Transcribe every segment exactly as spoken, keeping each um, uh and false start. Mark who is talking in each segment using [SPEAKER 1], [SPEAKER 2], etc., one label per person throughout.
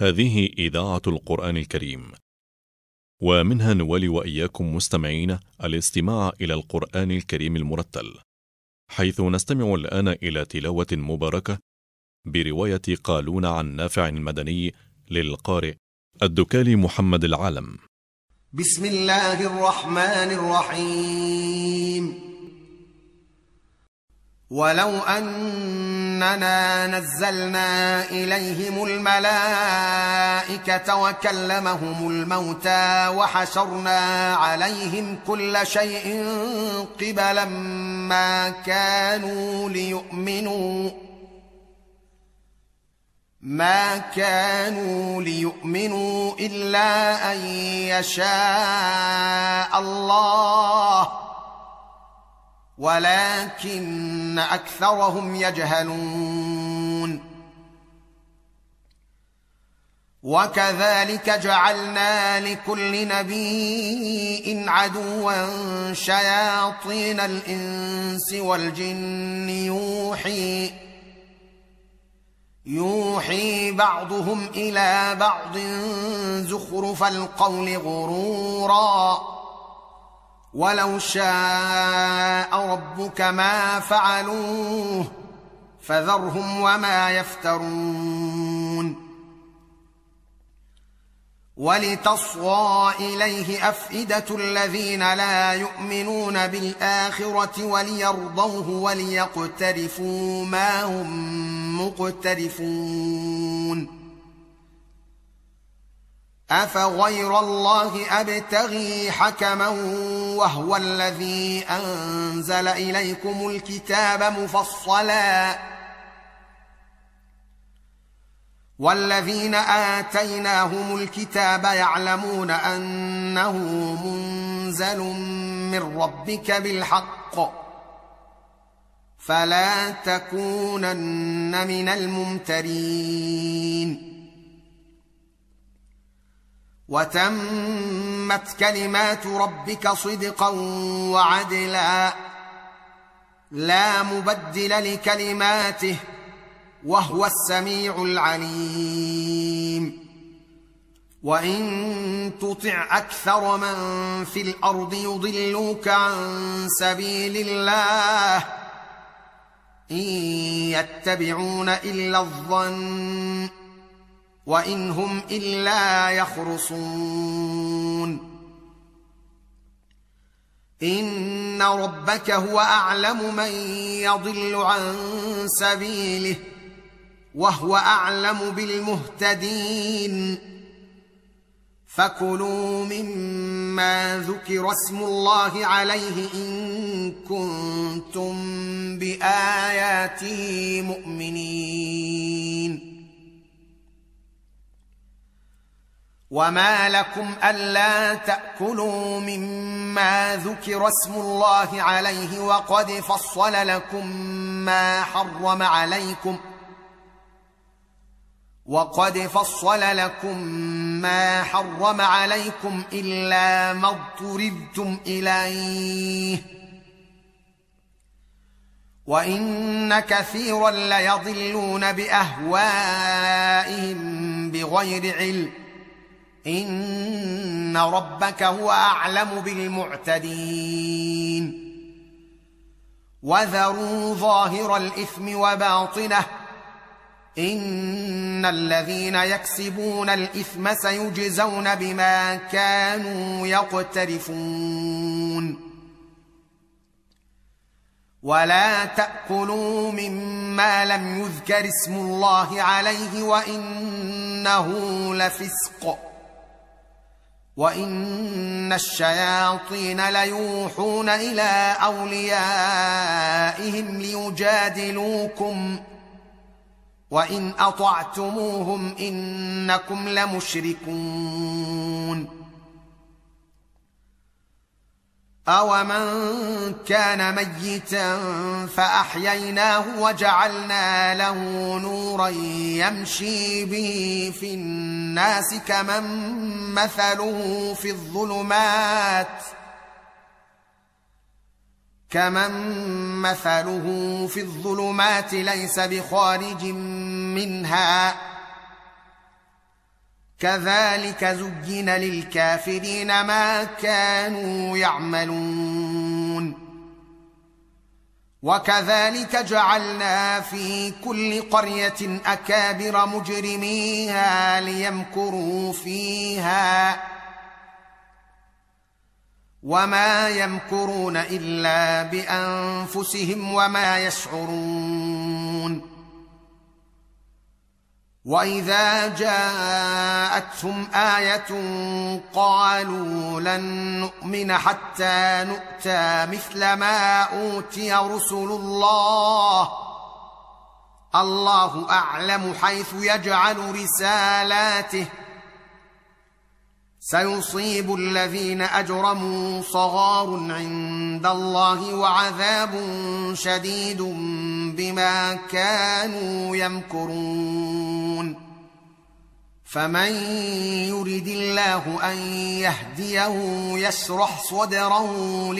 [SPEAKER 1] هذه إذاعة القرآن الكريم، ومنها نولي وإياكم مستمعين الاستماع إلى القرآن الكريم المرتل، حيث نستمع الآن إلى تلاوة مباركة برواية قالون عن نافع المدني للقارئ الدكالي محمد العالم.
[SPEAKER 2] بسم الله الرحمن الرحيم. ولو أننا نزلنا إليهم الملائكة وكلمهم الموتى وحشرنا عليهم كل شيء قبلا ما كانوا ليؤمنوا ما كانوا ليؤمنوا إلا أن يشاء الله ولكن أكثرهم يجهلون. وكذلك جعلنا لكل نبي عدوا شياطين الإنس والجن يوحي يوحي بعضهم إلى بعض زخرف القول غرورا ولو شاء ربك ما فعلوه فذرهم وما يفترون. ولتصغى إليه أفئدة الذين لا يؤمنون بالآخرة وليرضوه وليقترفوا ما هم مقترفون. أفغير الله أبتغي حكما وهو الذي أنزل إليكم الكتاب مفصلا والذين آتيناهم الكتاب يعلمون أنه منزل من ربك بالحق فلا تكونن من الممترين. وتمت كلمات ربك صدقا وعدلا لا مبدل لكلماته وهو السميع العليم. وإن تطع أكثر من في الأرض يضلوك عن سبيل الله إن يتبعون إلا الظن وإن هم إلا يخرصون. إن ربك هو أعلم من يضل عن سبيله وهو أعلم بالمهتدين. فكلوا مما ذكر اسم الله عليه إن كنتم بآياته مؤمنين. وما لكم ألا تأكلوا مما ذكر اسم الله عليه وقد فصل لكم ما حرم عليكم وقد فصل لكم ما حرم عليكم إلا ما اضطررتم إليه وإن كثيرا ليضلون بأهوائهم بغير علم إن ربك هو أعلم بالمعتدين. وذروا ظاهر الإثم وباطنه إن الذين يكسبون الإثم سيجزون بما كانوا يقترفون. ولا تأكلوا مما لم يذكر اسم الله عليه وإنه لفسق وإن الشياطين ليوحون إلى أوليائهم ليجادلوكم وإن أطعتموهم إنكم لمشركون. أومن كان ميتا فأحييناه وجعلنا له نورا يمشي به في الناس كمن مثله في الظلمات كمن مثله في الظلمات ليس بخارج منها كذلك زين للكافرين ما كانوا يعملون. وكذلك جعلنا في كل قرية أكابر مجرميها ليمكروا فيها وما يمكرون إلا بأنفسهم وما يشعرون. وإذا جاءتهم آية قالوا لن نؤمن حتى نؤتى مثل ما أوتي رسل الله الله أعلم حيث يجعل رسالاته سيصيب الذين أجرموا صغار عند الله وعذاب شديد بما كانوا يمكرون. فمن يرد الله أن يهديه يشرح صدره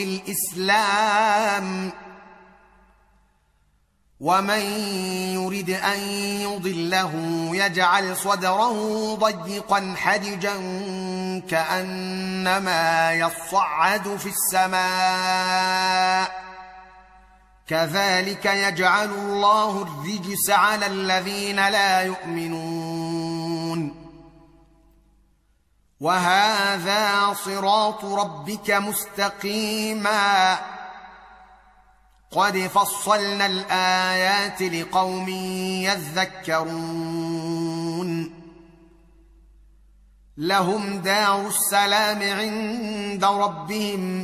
[SPEAKER 2] للإسلام ومن يرد أن يضله يجعل صدره ضيقا حرجا كأنما يصعد في السماء كذلك يجعل الله الرجس على الذين لا يؤمنون. وهذا صراط ربك مستقيما قد فصلنا الآيات لقوم يذكرون. لهم دار السلام عند ربهم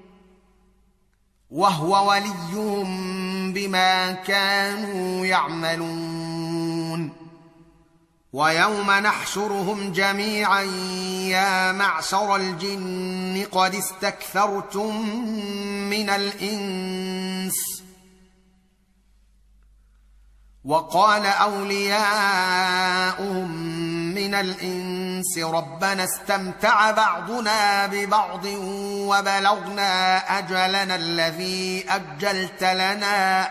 [SPEAKER 2] وهو وليهم بما كانوا يعملون. ويوم نحشرهم جميعا يا معشر الجن قد استكثرتم من الإنس وقال أولياؤهم من الإنس ربنا استمتع بعضنا ببعض وبلغنا أجلنا الذي أجلت لنا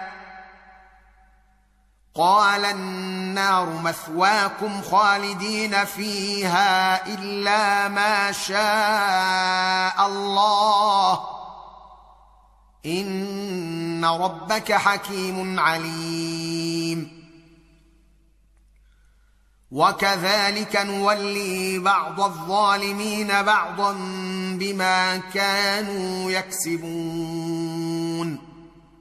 [SPEAKER 2] قال النار مثواكم خالدين فيها إلا ما شاء الله إن ربك حكيم عليم. وكذلك نولي بعض الظالمين بعضا بما كانوا يكسبون.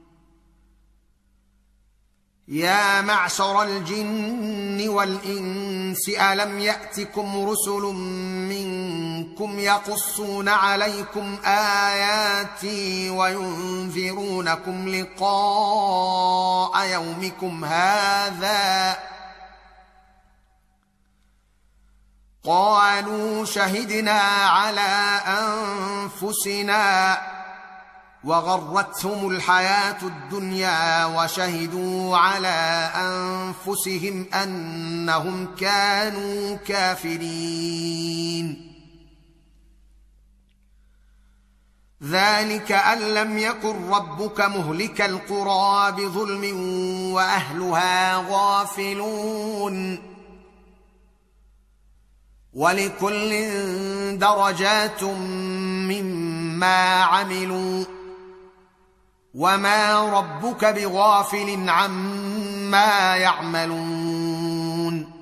[SPEAKER 2] يا معشر الجن والإنس ألم يأتكم رسل منكم يقصون عليكم آياتي وينذرونكم لقاء يومكم هذا قالوا شهدنا على أنفسنا وغرتهم الحياة الدنيا وشهدوا على أنفسهم أنهم كانوا كافرين. ذلك أن لم يكن ربك مهلك القرى بظلم وأهلها غافلون. ولكل درجات مما عملوا وما ربك بغافل عما يعملون.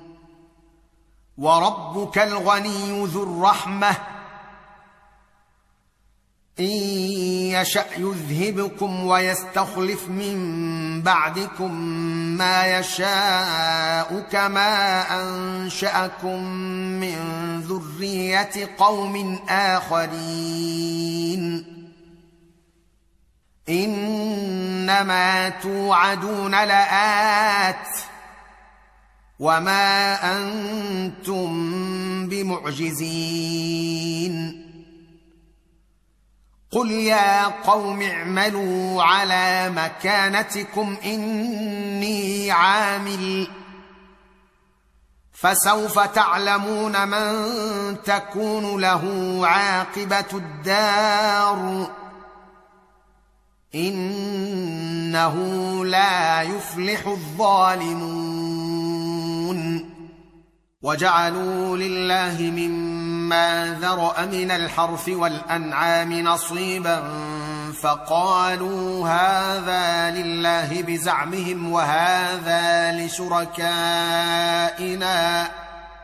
[SPEAKER 2] وربك الغني ذو الرحمة إن يشأ يذهبكم ويستخلف من بعدكم ما يشاء كما أنشأكم من ذرية قوم آخرين. إنما توعدون لآت وما أنتم بمعجزين. قل يا قوم اعملوا على مكانتكم إني عامل فسوف تعلمون من تكون له عاقبة الدار إنه لا يفلح الظالمون. وجعلوا لله مما ذرأ من الحرث والأنعام نصيبا فقالوا هذا لله بزعمهم وهذا لشركائنا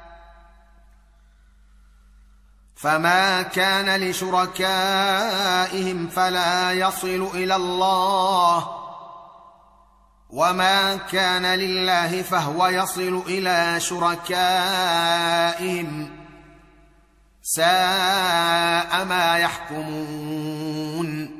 [SPEAKER 2] فما كان لشركائهم فلا يصل إلى الله وما كان لله فهو يصل إلى شركائهم ساء ما يحكمون.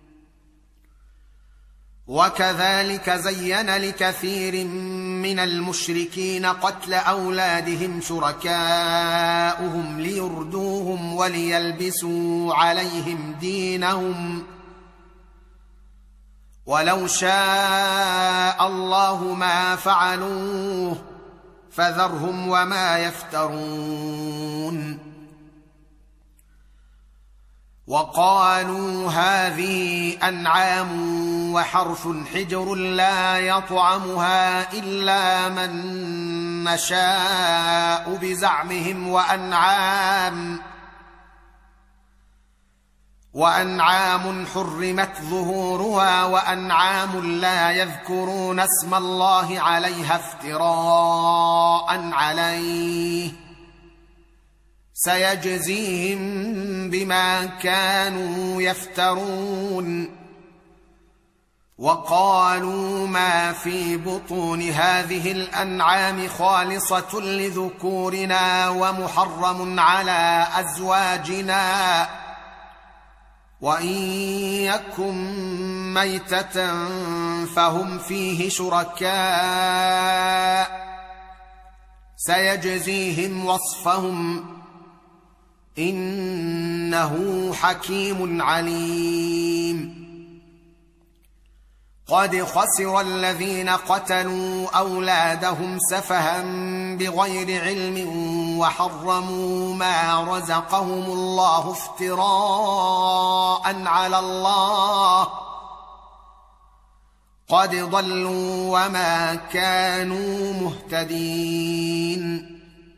[SPEAKER 2] وكذلك زين لكثير من المشركين قتل أولادهم شركاؤهم ليردوهم وليلبسوا عليهم دينهم ولو شاء الله ما فعلوه فذرهم وما يفترون. وقالوا هذه أنعام وحرث حجر لا يطعمها إلا من نشاء بزعمهم وأنعام وأنعام حرمت ظهورها وأنعام لا يذكرون اسم الله عليها افتراء عليه سيجزيهم بما كانوا يفترون. وقالوا ما في بطون هذه الأنعام خالصة لذكورنا ومحرم على أزواجنا وإن يكن ميتة فهم فيه شركاء سيجزيهم وصفهم إنه حكيم عليم. قد خسر الذين قتلوا أولادهم سفها بغير علم وحرموا ما رزقهم الله افتراء على الله قد ضلوا وما كانوا مهتدين.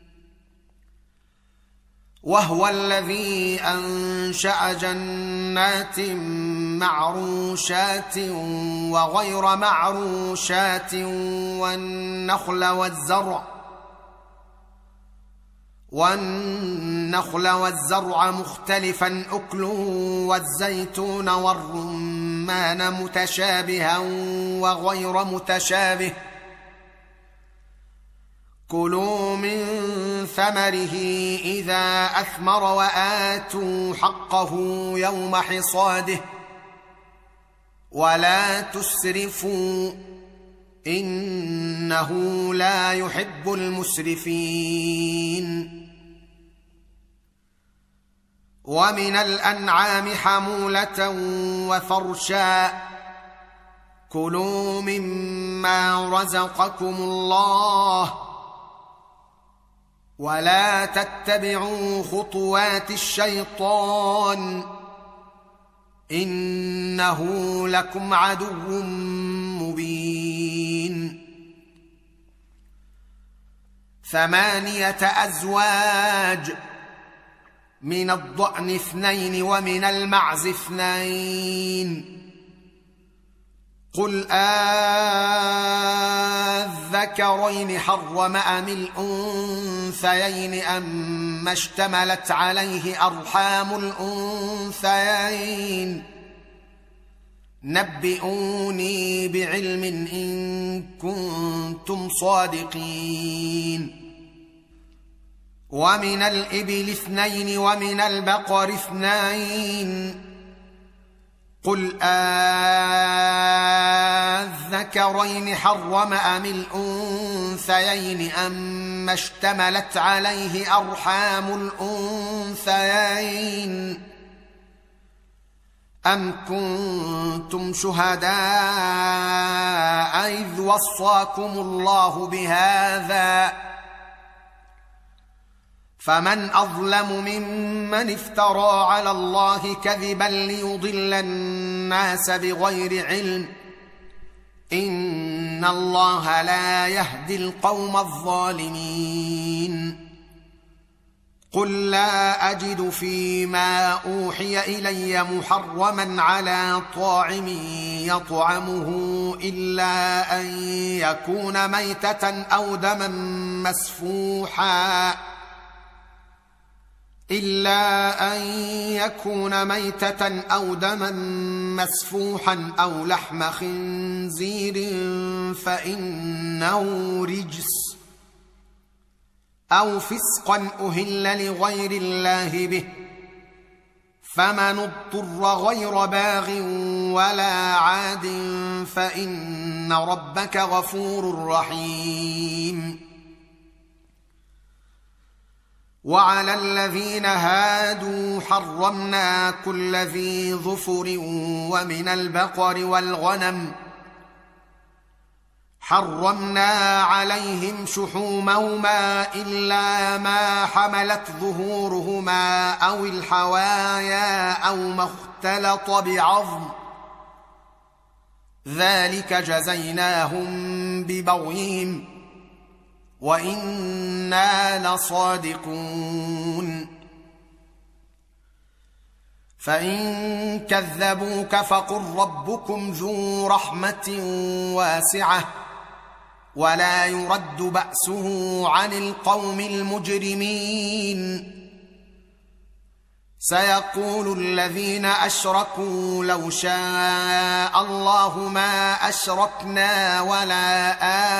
[SPEAKER 2] وهو الذي أنشأ جنات معروشات وغير معروشات والنخل والزرع والنخل والزرع مختلفا أكله والزيتون والرمان متشابها وغير متشابه كلوا من ثمره إذا أثمر وآتوا حقه يوم حصاده ولا تسرفوا إنه لا يحب المسرفين. ومن الأنعام حمولة وفرشا كلوا مما رزقكم الله ولا تتبعوا خطوات الشيطان إنه لكم عدو مبين. ثمانية أزواج من الضأن اثنين ومن المعز اثنين قل آذكرين حرم أم الأنثيين أما اشتملت عليه أرحام الأنثيين نبئوني بعلم إن كنتم صادقين. ومن الإبل اثنين ومن البقر اثنين قل آذكرين حرم أم الأنثيين أما اشتملت عليه أرحام الأنثيين أم كنتم شهداء إذ وصاكم الله بهذا فمن أظلم ممن افترى على الله كذبا ليضل الناس بغير علم إن إن الله لا يهدي القوم الظالمين قل لا أجد فيما أوحي إلي محرما على طاعم يطعمه إلا أن يكون ميتة أو دما مسفوحا إلا أن يكون ميتة أو دما مسفوحا أو لحم خنزير فإنه رجس أو فسقا أهل لغير الله به فمن اضطر غير باغ ولا عاد فإن ربك غفور رحيم وعلى الذين هادوا حرمنا كل ذي ظفر ومن البقر والغنم حرمنا عليهم شحومهما إلا ما حملت ظهورهما أو الحوايا أو ما اختلط بعظم ذلك جزيناهم ببغيهم وإنا لصادقون فإن كذبوك فقل ربكم ذو رحمة واسعة ولا يرد بأسه عن القوم المجرمين سيقول الذين أشركوا لو شاء الله ما أشركنا ولا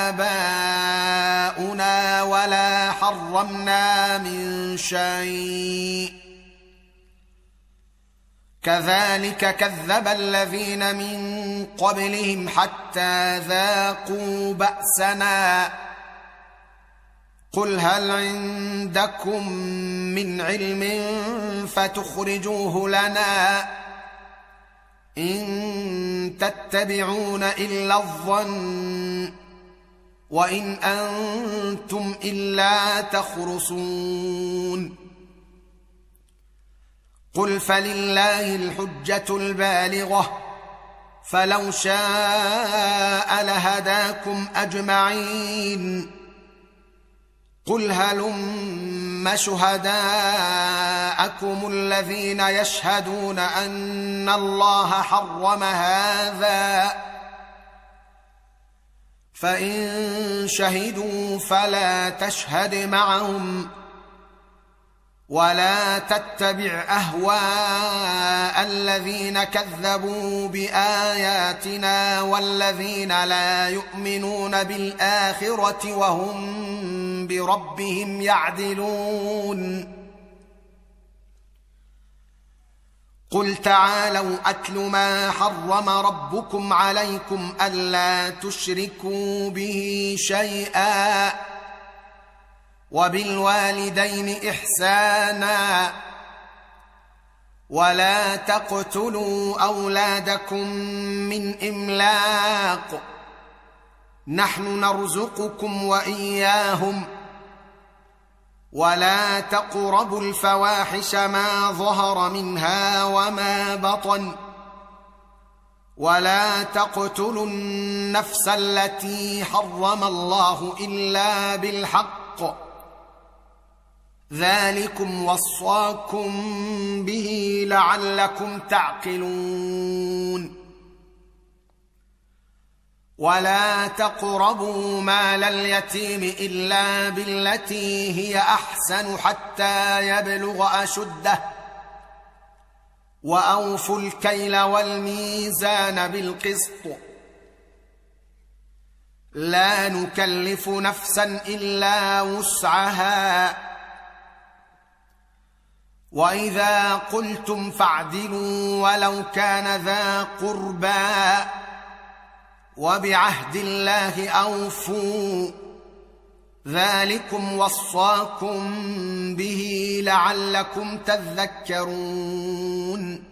[SPEAKER 2] آباؤنا ولا حرمنا من شيء كذلك كذب الذين من قبلهم حتى ذاقوا بأسنا قل هل عندكم من علم فتخرجوه لنا إن تتبعون إلا الظن وإن أنتم إلا تخرصون قل فلله الحجة البالغة فلو شاء لهداكم أجمعين قل هلم شهداءكم الذين يشهدون أن الله حرم هذا فإن شهدوا فلا تشهد معهم ولا تتبع أهواء الذين كذبوا بآياتنا والذين لا يؤمنون بالآخرة وهم بربهم يعدلون قل تعالوا أتل ما حرم ربكم عليكم ألا تشركوا به شيئا وبالوالدين إحسانا ولا تقتلوا أولادكم من إملاق نحن نرزقكم وإياهم ولا تقربوا الفواحش ما ظهر منها وما بطن ولا تقتلوا النفس التي حرم الله إلا بالحق ذلكم وصاكم به لعلكم تعقلون ولا تقربوا مال اليتيم إلا بالتي هي أحسن حتى يبلغ أشده وأوفوا الكيل والميزان بالقسط لا نكلف نفسا إلا وسعها وإذا قلتم فاعدلوا ولو كان ذا قربى وبعهد الله أوفوا ذلكم وصاكم به لعلكم تذكرون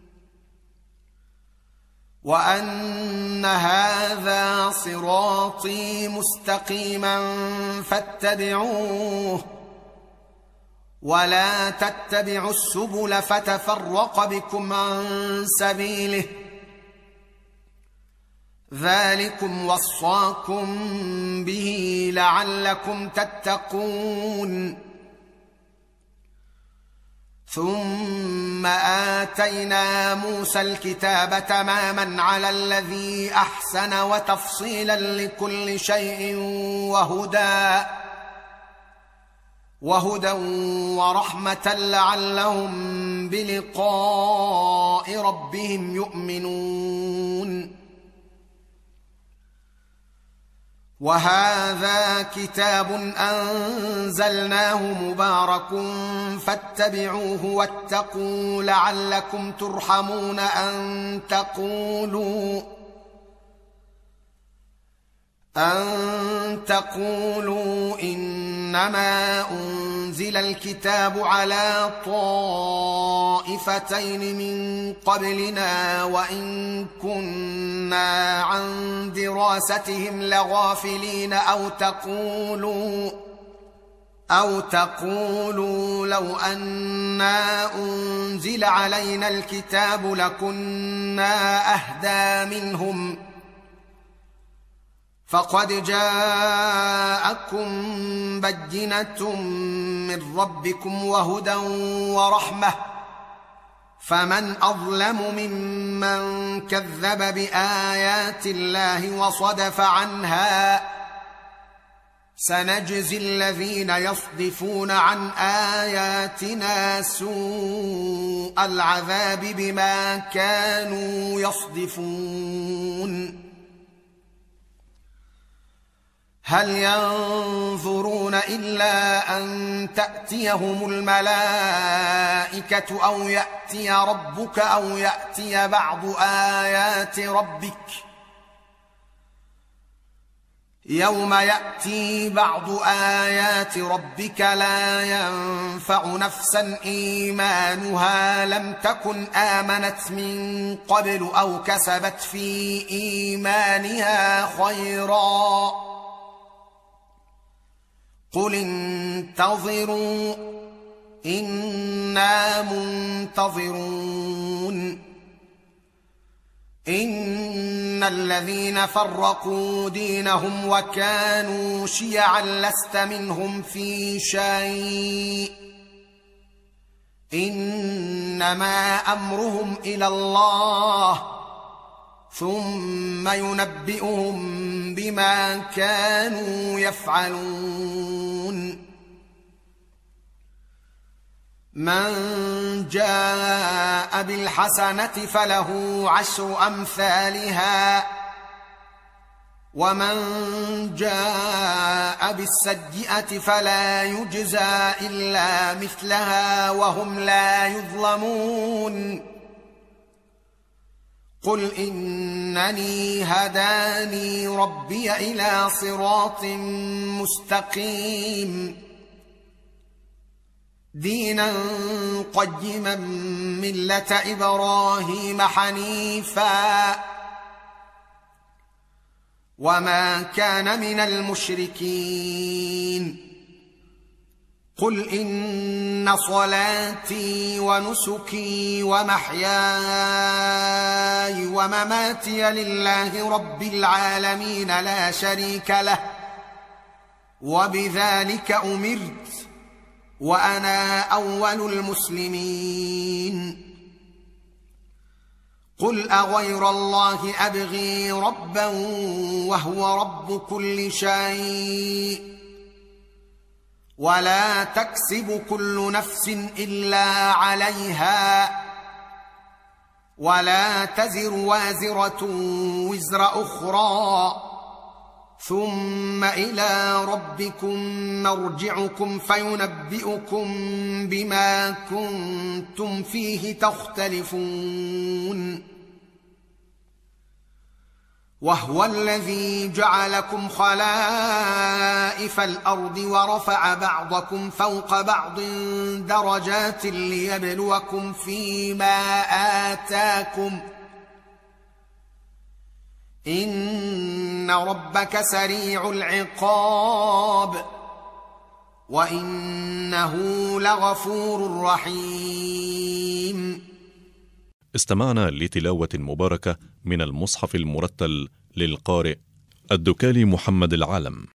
[SPEAKER 2] وأن هذا صراطي مستقيما فاتبعوه ولا تتبعوا السبل فتفرق بكم عن سبيله ذلكم وصاكم به لعلكم تتقون. ثم آتينا موسى الكتاب تماما على الذي أحسن وتفصيلا لكل شيء وهدى وهدى ورحمة لعلهم بلقاء ربهم يؤمنون. وهذا كتاب أنزلناه مبارك فاتبعوه واتقوا لعلكم ترحمون. أن تقولوا أن تقولوا إنما أنزل الكتاب على طائفتين من قبلنا وإن كنا عن دراستهم لغافلين. أو تقولوا أو تقولوا لو أنا أنزل علينا الكتاب لكنا أهدى منهم. فقد جاءكم بينة من ربكم وهدى ورحمة. فمن أظلم ممن كذب بآيات الله وصدف عنها. سنجزي الذين يصدفون عن آياتنا سوء العذاب بما كانوا يصدفون. هل ينظرون إلا أن تأتيهم الملائكة أو يأتي ربك أو يأتي بعض آيات ربك؟ يوم يأتي بعض آيات ربك لا ينفع نفسا إيمانها لم تكن آمنت من قبل أو كسبت في إيمانها خيرا. قل انتظروا إنا منتظرون. إن الذين فرقوا دينهم وكانوا شيعا لست منهم في شيء إنما أمرهم إلى الله ثم ينبئهم بما كانوا يفعلون. من جاء بالحسنة فله عشر أمثالها ومن جاء بالسيئة فلا يجزى إلا مثلها وهم لا يظلمون. قل إنني هداني ربي إلى صراط مستقيم دينا قيما ملة إبراهيم حنيفا وما كان من المشركين. قل إن صلاتي ونسكي ومحياي ومماتي لله رب العالمين لا شريك له وبذلك أمرت وأنا أول المسلمين. قل أغير الله أبغي ربا وهو رب كل شيء ولا تكسب كل نفس إلا عليها ولا تزر وازرة وزر أخرى ثم إلى ربكم مرجعكم فينبئكم بما كنتم فيه تختلفون. وهو الذي جعلكم خلائف الأرض ورفع بعضكم فوق بعض درجات ليبلوكم فيما آتاكم إن ربك سريع العقاب وإنه لغفور رحيم.
[SPEAKER 1] استمعنا لتلاوة مباركة من المصحف المرتل للقارئ الدكالي محمد العالم.